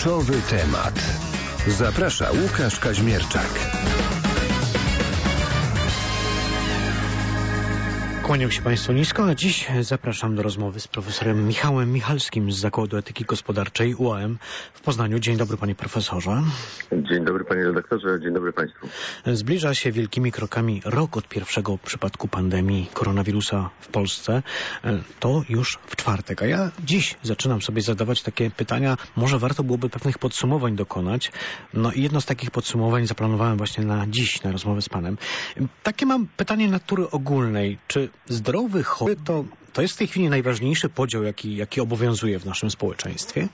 Kluczowy temat. Zaprasza Łukasz Kaźmierczak. Kłaniam się Państwu nisko, a dziś zapraszam do rozmowy z profesorem Michałem Michalskim z Zakładu Etyki Gospodarczej UAM w Poznaniu. Dzień dobry, panie profesorze. Dzień dobry, panie redaktorze. Dzień dobry państwu. Zbliża się wielkimi krokami rok od pierwszego przypadku pandemii koronawirusa w Polsce. To już w czwartek, a ja dziś zaczynam sobie zadawać takie pytania. Może warto byłoby pewnych podsumowań dokonać. No i jedno z takich podsumowań zaplanowałem właśnie na dziś, na rozmowę z panem. Takie mam pytanie natury ogólnej. Czy zdrowy chory to jest w tej chwili najważniejszy podział, jaki obowiązuje w naszym społeczeństwie?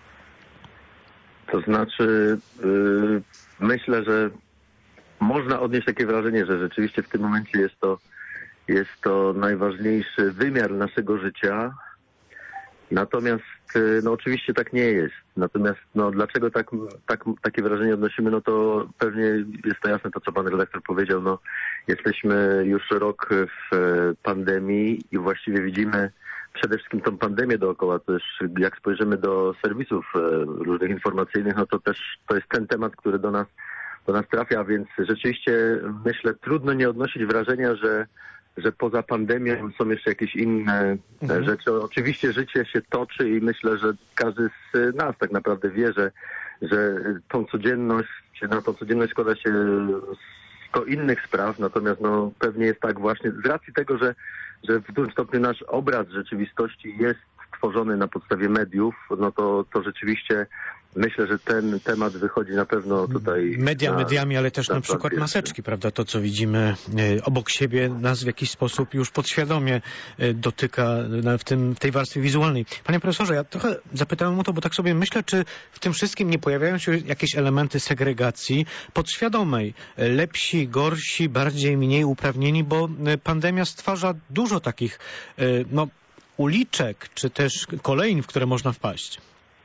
To znaczy, myślę, że można odnieść takie wrażenie, że rzeczywiście w tym momencie jest to najważniejszy wymiar naszego życia. Natomiast, no oczywiście tak nie jest. Natomiast, no dlaczego takie wrażenie odnosimy, no to pewnie jest to jasne to, co pan redaktor powiedział. No jesteśmy już rok w pandemii i właściwie widzimy przede wszystkim tą pandemię dookoła. Też jak spojrzymy do serwisów różnych informacyjnych, no to też to jest ten temat, który do nas trafia, więc rzeczywiście myślę, trudno nie odnosić wrażenia, że poza pandemią są jeszcze jakieś inne rzeczy. Oczywiście życie się toczy i myślę, że każdy z nas tak naprawdę wie, że na tą codzienność składa się 100 innych spraw, natomiast no pewnie jest tak właśnie z racji tego, że w dużym stopniu nasz obraz rzeczywistości jest tworzony na podstawie mediów, no to rzeczywiście myślę, że ten temat wychodzi na pewno tutaj... Mediami, ale też na przykład maseczki, prawda? To, co widzimy obok siebie, nas w jakiś sposób już podświadomie dotyka w tej warstwie wizualnej. Panie profesorze, ja trochę zapytałem o to, bo tak sobie myślę, czy w tym wszystkim nie pojawiają się jakieś elementy segregacji podświadomej. Lepsi, gorsi, bardziej, mniej uprawnieni, bo pandemia stwarza dużo takich uliczek, czy też kolejn, w które można wpaść.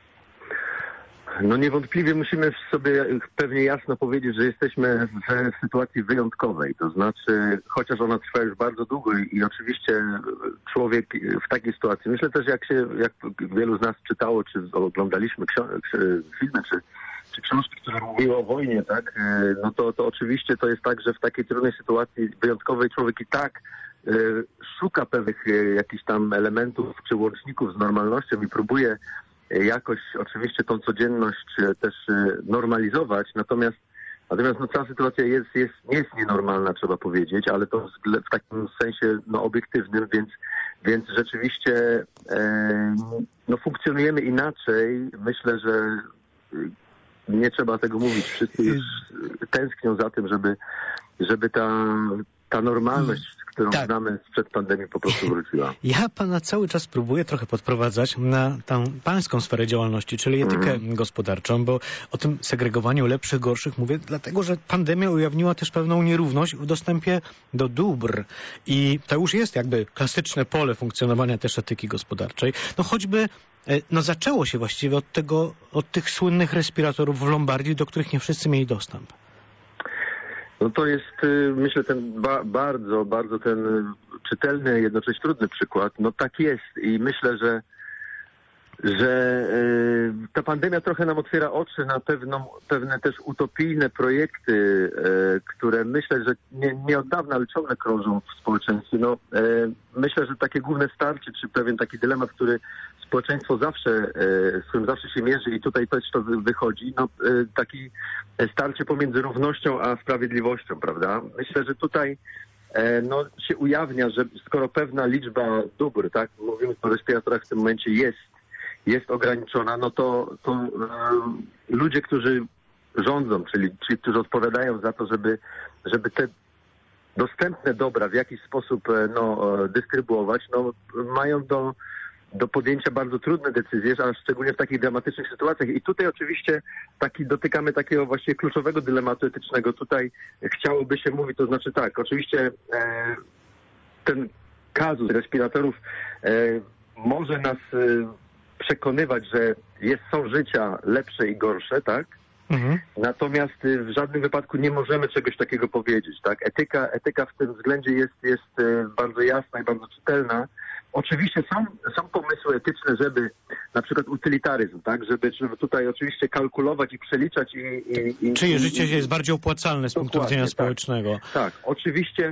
No niewątpliwie musimy sobie pewnie jasno powiedzieć, że jesteśmy w sytuacji wyjątkowej. To znaczy, chociaż ona trwa już bardzo długo i oczywiście człowiek w takiej sytuacji, myślę też jak wielu z nas czytało, czy oglądaliśmy filmy, czy książki, które mówiły o wojnie, tak? No to oczywiście to jest tak, że w takiej trudnej sytuacji wyjątkowej człowiek i tak szuka pewnych jakichś tam elementów czy łączników z normalnością i próbuje jakoś oczywiście tą codzienność też normalizować, natomiast no, cała sytuacja nie jest nienormalna, trzeba powiedzieć, ale to w takim sensie obiektywnym, więc rzeczywiście funkcjonujemy inaczej. Myślę, że nie trzeba tego mówić. Wszyscy już tęsknią za tym, żeby ta normalność, którą znamy sprzed pandemii, po prostu wróciła. Ja pana cały czas próbuję trochę podprowadzać na tą pańską sferę działalności, czyli etykę gospodarczą, bo o tym segregowaniu lepszych, gorszych mówię, dlatego że pandemia ujawniła też pewną nierówność w dostępie do dóbr. I to już jest jakby klasyczne pole funkcjonowania też etyki gospodarczej. No choćby zaczęło się właściwie od tych słynnych respiratorów w Lombardii, do których nie wszyscy mieli dostęp. No to jest, myślę, ten bardzo, bardzo ten czytelny, jednocześnie trudny przykład. No tak jest i myślę, że ta pandemia trochę nam otwiera oczy na pewne też utopijne projekty, które myślę, że nie od dawna, ale ciągle krążą w społeczeństwie. No, myślę, że takie główne starcie, czy pewien taki dylemat, który społeczeństwo z którym zawsze się mierzy i tutaj też to wychodzi, taki starcie pomiędzy równością a sprawiedliwością, prawda? Myślę, że tutaj się ujawnia, że skoro pewna liczba dóbr, tak, mówimy o respiratorach w tym momencie jest ograniczona, no to ludzie, którzy rządzą, czyli ci, którzy odpowiadają za to, żeby te dostępne dobra w jakiś sposób dystrybuować, mają do podjęcia bardzo trudne decyzje, a szczególnie w takich dramatycznych sytuacjach. I tutaj oczywiście dotykamy takiego właściwie kluczowego dylematu etycznego. Tutaj chciałoby się mówić, to znaczy tak, oczywiście ten kazus respiratorów może nas przekonywać, że są życia lepsze i gorsze, tak? Natomiast w żadnym wypadku nie możemy czegoś takiego powiedzieć, tak? Etyka w tym względzie jest bardzo jasna i bardzo czytelna. Oczywiście są pomysły etyczne, żeby na przykład utylitaryzm, tak, żeby tutaj oczywiście kalkulować i przeliczać czyje życie jest bardziej opłacalne z punktu widzenia społecznego. Tak, oczywiście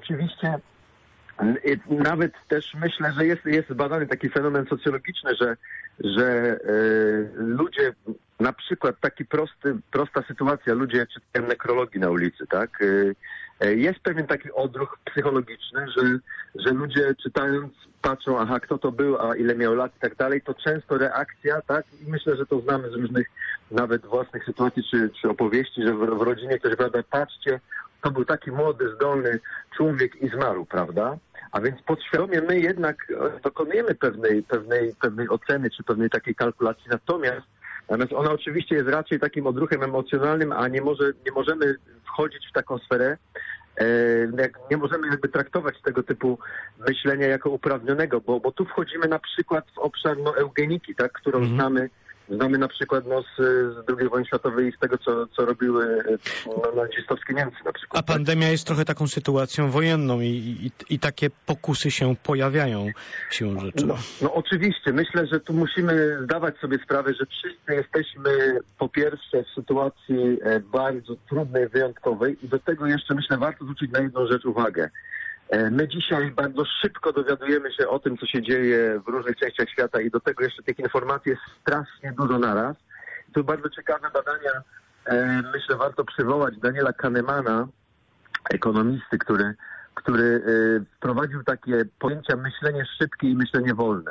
nawet też myślę, że jest badany taki fenomen socjologiczny, że ludzie, na przykład prosta sytuacja, ludzie czytają nekrologii na ulicy, tak? Jest pewien taki odruch psychologiczny, że ludzie czytając patrzą, aha, kto to był, a ile miał lat i tak dalej, to często reakcja, tak? I myślę, że to znamy z różnych nawet własnych sytuacji czy opowieści, że w rodzinie ktoś prawda, patrzcie, to był taki młody, zdolny człowiek i zmarł, prawda? A więc podświadomie my jednak dokonujemy pewnej oceny czy pewnej takiej kalkulacji, natomiast ona oczywiście jest raczej takim odruchem emocjonalnym, a nie możemy wchodzić w taką sferę, nie możemy jakby traktować tego typu myślenia jako uprawnionego, bo tu wchodzimy na przykład w obszar eugeniki, tak, którą znamy na przykład z II wojny światowej i z tego, co robiły nazistowskie Niemcy na przykład. A pandemia jest trochę taką sytuacją wojenną i takie pokusy się pojawiają siłą rzeczy. No oczywiście. Myślę, że tu musimy zdawać sobie sprawę, że wszyscy jesteśmy po pierwsze w sytuacji bardzo trudnej, wyjątkowej i do tego jeszcze myślę warto zwrócić na jedną rzecz uwagę. My dzisiaj bardzo szybko dowiadujemy się o tym, co się dzieje w różnych częściach świata i do tego jeszcze tych informacji jest strasznie dużo naraz. Tu bardzo ciekawe badania, myślę, warto przywołać Daniela Kahnemana, ekonomisty, który wprowadził takie pojęcia myślenie szybkie i myślenie wolne.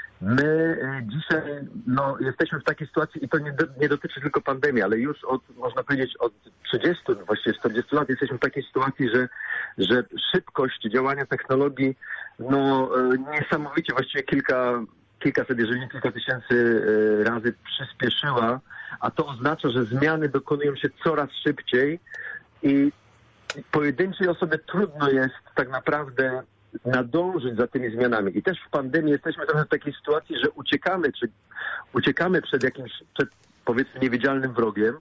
My dzisiaj jesteśmy w takiej sytuacji i to nie dotyczy tylko pandemii, ale już można powiedzieć od 30, właściwie 40 lat jesteśmy w takiej sytuacji, że szybkość działania technologii niesamowicie, właściwie kilkaset, jeżeli nie kilka tysięcy razy przyspieszyła, a to oznacza, że zmiany dokonują się coraz szybciej i pojedynczej osobie trudno jest tak naprawdę nadążyć za tymi zmianami. I też w pandemii jesteśmy trochę w takiej sytuacji, że uciekamy przed powiedzmy niewidzialnym wrogiem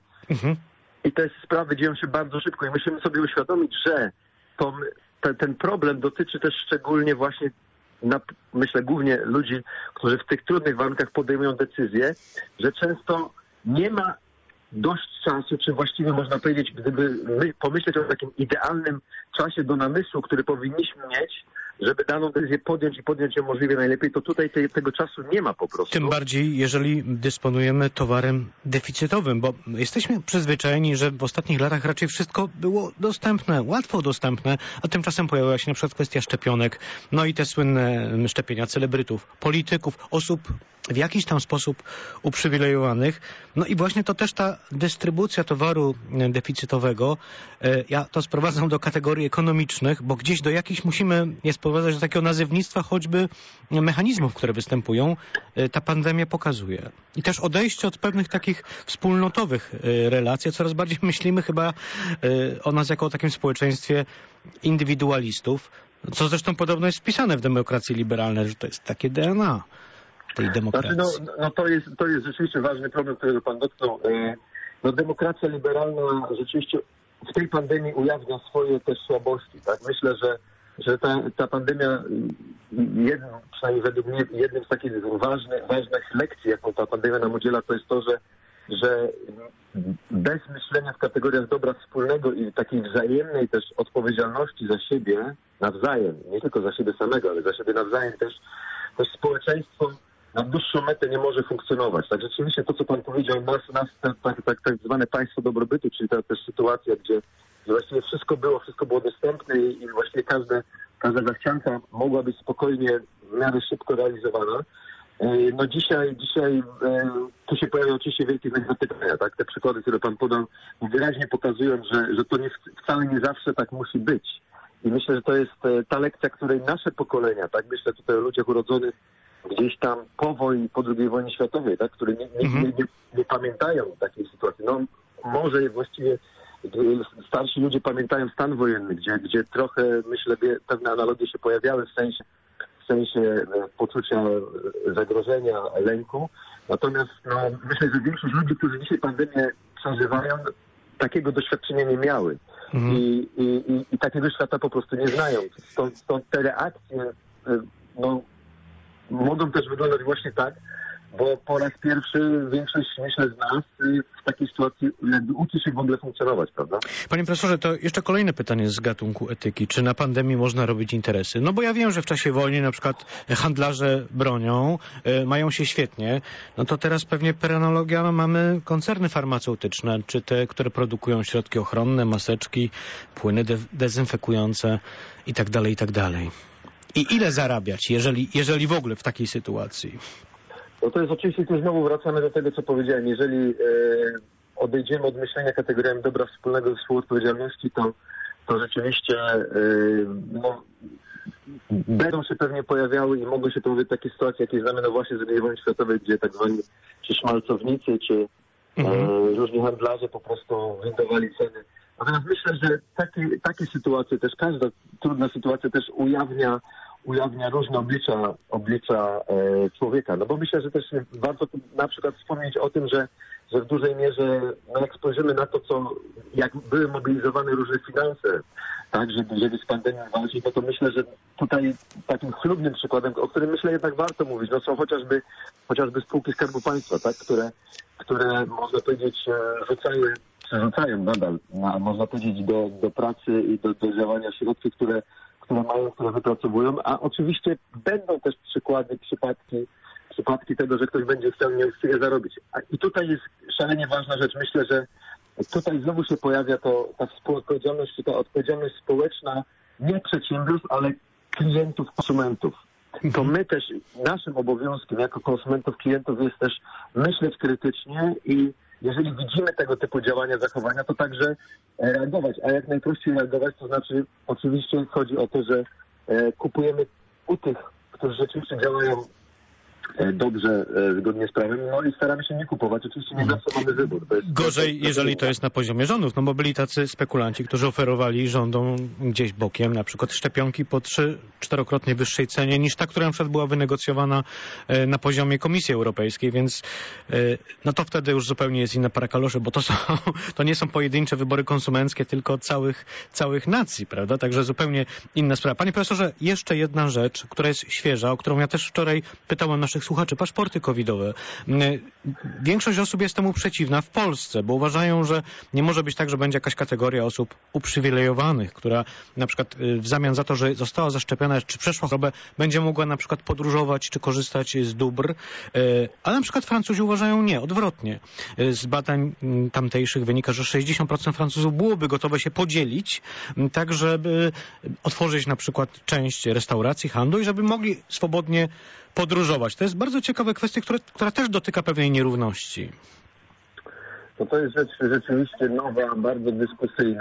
i te sprawy dzieją się bardzo szybko i musimy sobie uświadomić, że ten problem dotyczy też szczególnie właśnie myślę głównie ludzi, którzy w tych trudnych warunkach podejmują decyzje, że często nie ma dość czasu, czy właściwie można powiedzieć, gdyby my pomyśleć o takim idealnym czasie do namysłu, który powinniśmy mieć, żeby daną decyzję podjąć ją możliwie najlepiej, to tutaj tego czasu nie ma po prostu. Tym bardziej, jeżeli dysponujemy towarem deficytowym, bo jesteśmy przyzwyczajeni, że w ostatnich latach raczej wszystko było dostępne, łatwo dostępne, a tymczasem pojawiła się na przykład kwestia szczepionek, i te słynne szczepienia celebrytów, polityków, osób w jakiś tam sposób uprzywilejowanych. I właśnie to też ta dystrybucja towaru deficytowego, ja to sprowadzam do kategorii ekonomicznych, bo gdzieś do jakichś musimy je sprowadzać do takiego nazewnictwa choćby mechanizmów, które występują, ta pandemia pokazuje. I też odejście od pewnych takich wspólnotowych relacji, coraz bardziej myślimy chyba o nas jako o takim społeczeństwie indywidualistów, co zresztą podobno jest wpisane w demokrację liberalną, że to jest takie DNA tej demokracji. To jest rzeczywiście ważny problem, którego pan dotknął. Demokracja liberalna rzeczywiście w tej pandemii ujawnia swoje też słabości. Tak? Myślę, że ta pandemia, przynajmniej według mnie, jednym z takich ważnych lekcji, jaką ta pandemia nam udziela, to jest to, że bez myślenia w kategoriach dobra wspólnego i takiej wzajemnej też odpowiedzialności za siebie nawzajem, nie tylko za siebie samego, ale za siebie nawzajem też społeczeństwo na dłuższą metę nie może funkcjonować. Tak rzeczywiście to, co pan powiedział, tak zwane państwo dobrobytu, czyli ta też sytuacja, gdzie właściwie wszystko było dostępne i właściwie każda zachcianka mogła być spokojnie, w miarę szybko realizowana. Dzisiaj tu się pojawiają oczywiście wielkie znaki zapytania, tak? Te przykłady, które pan podał, wyraźnie pokazują, że to wcale nie zawsze tak musi być. I myślę, że to jest ta lekcja, której nasze pokolenia, tak? Myślę tutaj o ludziach urodzonych gdzieś tam po wojnie, po II wojnie światowej, tak? Które nie pamiętają takiej sytuacji. Może właściwie starsi ludzie pamiętają stan wojenny, gdzie trochę, myślę, pewne analogie się pojawiały w sensie poczucia zagrożenia, lęku. Natomiast myślę, że większość ludzi, którzy dzisiaj pandemię przeżywają, takiego doświadczenia nie miały. I takiego świata po prostu nie znają. Stąd te reakcje mogą też wyglądać właśnie tak, bo po raz pierwszy większość, myślę, z nas w takiej sytuacji jakby uczy się w ogóle funkcjonować, prawda? Panie profesorze, to jeszcze kolejne pytanie z gatunku etyki. Czy na pandemii można robić interesy? No bo ja wiem, że w czasie wojny na przykład handlarze bronią mają się świetnie. No to teraz pewnie per analogia mamy koncerny farmaceutyczne, czy te, które produkują środki ochronne, maseczki, płyny dezynfekujące i tak dalej, i tak dalej. I ile zarabiać, jeżeli w ogóle w takiej sytuacji? No to jest oczywiście, tu znowu wracamy do tego, co powiedziałem. Jeżeli odejdziemy od myślenia kategoriami dobra wspólnego i współodpowiedzialności, to rzeczywiście będą się pewnie pojawiały i mogą się pojawić takie sytuacje, jakie znamy no właśnie z II wojny światowej, gdzie tak zwani czy szmalcownicy, czy różni handlarze po prostu windowali ceny. Natomiast myślę, że takie sytuacje też, każda trudna sytuacja też ujawnia różne oblicza człowieka. No bo myślę, że też warto na przykład wspomnieć o tym, że w dużej mierze, no jak spojrzymy na to, jak były mobilizowane różne finanse, tak, żeby z pandemią walczyć, no to myślę, że tutaj takim chlubnym przykładem, o którym myślę jednak warto mówić, no są chociażby spółki Skarbu Państwa, tak, które można powiedzieć przerzucają nadal, można powiedzieć, do pracy i do działania środki, które wypracowują, a oczywiście będą też przypadki tego, że ktoś będzie chciał nieuczciwie zarobić. I tutaj jest szalenie ważna rzecz. Myślę, że tutaj znowu się pojawia ta współodpowiedzialność, czy ta odpowiedzialność społeczna nie przedsiębiorstw, ale klientów, konsumentów. To my też, naszym obowiązkiem jako konsumentów, klientów jest też myśleć krytycznie i jeżeli widzimy tego typu działania, zachowania, to także reagować. A jak najprościej reagować, to znaczy oczywiście chodzi o to, że kupujemy u tych, którzy rzeczywiście działają dobrze, zgodnie z prawem, no i staramy się nie kupować. Oczywiście nie zawsze mamy wybór. Gorzej, jeżeli to jest na poziomie rządów, no bo byli tacy spekulanci, którzy oferowali rządom gdzieś bokiem na przykład szczepionki po 3-4-krotnie wyższej cenie niż ta, która na przykład była wynegocjowana na poziomie Komisji Europejskiej, więc no to wtedy już zupełnie jest inna para kaloszy, bo to nie są pojedyncze wybory konsumenckie, tylko całych nacji, prawda? Także zupełnie inna sprawa. Panie profesorze, jeszcze jedna rzecz, która jest świeża, o którą ja też wczoraj pytałem naszych słuchaczy, paszporty covidowe. Większość osób jest temu przeciwna w Polsce, bo uważają, że nie może być tak, że będzie jakaś kategoria osób uprzywilejowanych, która na przykład w zamian za to, że została zaszczepiona, czy przeszła chorobę, będzie mogła na przykład podróżować, czy korzystać z dóbr. Ale na przykład Francuzi uważają nie, odwrotnie. Z badań tamtejszych wynika, że 60% Francuzów byłoby gotowe się podzielić, tak żeby otworzyć na przykład część restauracji, handlu i żeby mogli swobodnie podróżować. To jest bardzo ciekawa kwestia, która też dotyka pewnej nierówności. To jest rzecz rzeczywiście nowa, bardzo dyskusyjna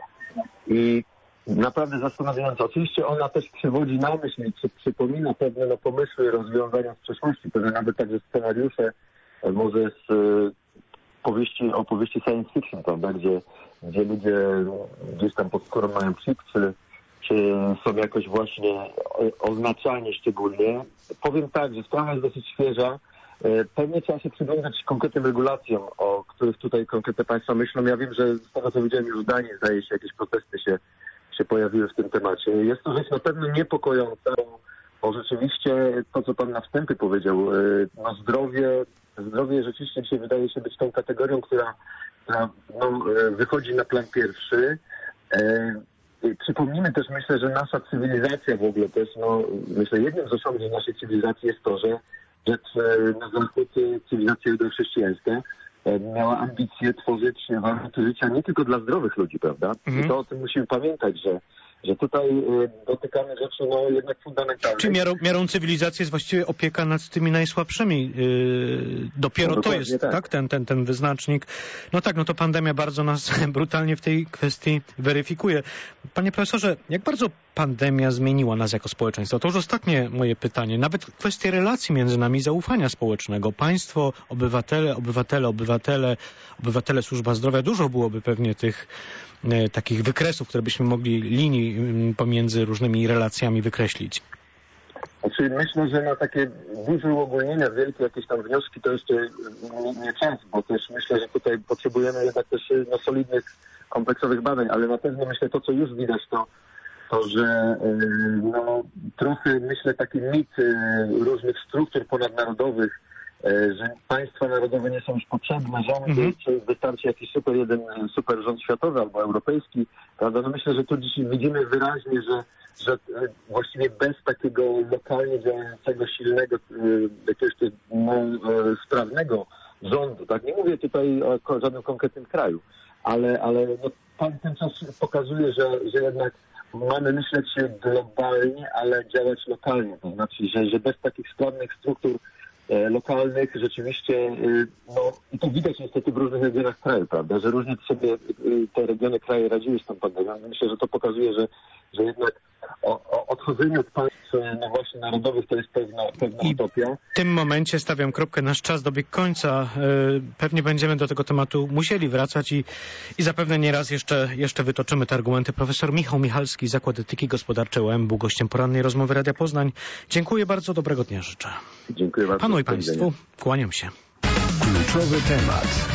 i naprawdę zastanawiająca. Oczywiście ona też przywodzi na myśl i przypomina pewne pomysły, rozwiązania z przeszłości, pewne nawet także scenariusze, może z opowieści science fiction, prawda, gdzie ludzie gdzieś tam pod skórą mają chip, czy są jakoś właśnie oznaczani szczególnie. Powiem tak, że sprawa jest dosyć świeża. Pewnie trzeba się przyglądać konkretnym regulacjom, o których tutaj konkretne państwa myślą. Ja wiem, że z tego co widziałem już w Danii, zdaje się, jakieś protesty się pojawiły w tym temacie. Jest to rzecz na pewno niepokojąca, bo rzeczywiście to, co pan na wstępie powiedział, no zdrowie rzeczywiście dzisiaj wydaje się być tą kategorią, która wychodzi na plan pierwszy. Przypomnijmy też, myślę, że nasza cywilizacja w ogóle, to jest, myślę, jednym z osiągnięć naszej cywilizacji jest to, że na zachód cywilizacja judeo-chrześcijańska miała ambicje tworzyć warunki życia nie tylko dla zdrowych ludzi, prawda? I to o tym musimy pamiętać, że tutaj dotykamy rzeczy jednak fundamentalnych. Czy miarą cywilizacji jest właściwie opieka nad tymi najsłabszymi? Dopiero to jest, tak? Ten wyznacznik. No tak, to pandemia bardzo nas brutalnie w tej kwestii weryfikuje. Panie profesorze, jak bardzo pandemia zmieniła nas jako społeczeństwo? To już ostatnie moje pytanie. Nawet kwestie relacji między nami, zaufania społecznego. Państwo, obywatele, służba zdrowia. Dużo byłoby pewnie tych takich wykresów, które byśmy mogli linii pomiędzy różnymi relacjami wykreślić. Znaczy, myślę, że na takie duże uogólnienia, wielkie jakieś tam wnioski to jeszcze nie czas, bo też myślę, że tutaj potrzebujemy jednak też solidnych, kompleksowych badań, ale na pewno myślę to, co już widać, to że trochę myślę taki mit różnych struktur ponadnarodowych, że państwa narodowe nie są już potrzebne, rządy, czy wystarczy jakiś super rząd światowy albo europejski, prawda? No myślę, że tu dzisiaj widzimy wyraźnie, że właściwie bez takiego lokalnie działającego, silnego, jakiegoś sprawnego rządu, tak? Nie mówię tutaj o żadnym konkretnym kraju, ale no, ten czas pokazuje, że jednak mamy myśleć globalnie, ale działać lokalnie. To znaczy, że bez takich sprawnych struktur lokalnych rzeczywiście, no i to widać niestety w różnych regionach kraju, prawda, że różnie sobie te regiony, kraje radziły z tą pandemią. Myślę, że to pokazuje, że jednak odchodzenie od państw no właśnie narodowych to jest pewna utopia. W tym momencie stawiam kropkę, nasz czas dobiegł końca. Pewnie będziemy do tego tematu musieli wracać i zapewne nieraz jeszcze wytoczymy te argumenty. Profesor Michał Michalski, Zakład Etyki Gospodarczej UEM, był gościem porannej rozmowy Radia Poznań. Dziękuję bardzo, dobrego dnia życzę. Dziękuję bardzo. Panu i państwu kłaniam się. Kluczowy temat.